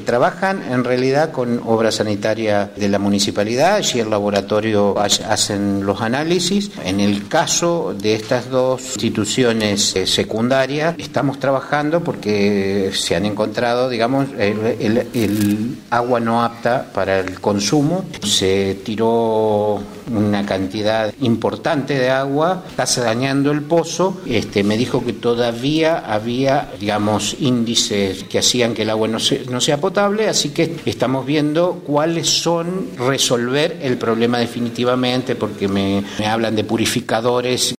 trabajan en realidad con obra sanitaria de la municipalidad, allí el laboratorio hacen los análisis. En el caso de estas dos instituciones secundarias, estamos trabajando porque se han encontrado, digamos, el agua no apta para el consumo. Se tiró una cantidad importante de agua, está dañando el pozo. Me dijo que todavía había, digamos, índices que hacían que el agua no sea potable, así que estamos viendo cuáles son, resolver el problema definitivamente, porque me hablan de purificadores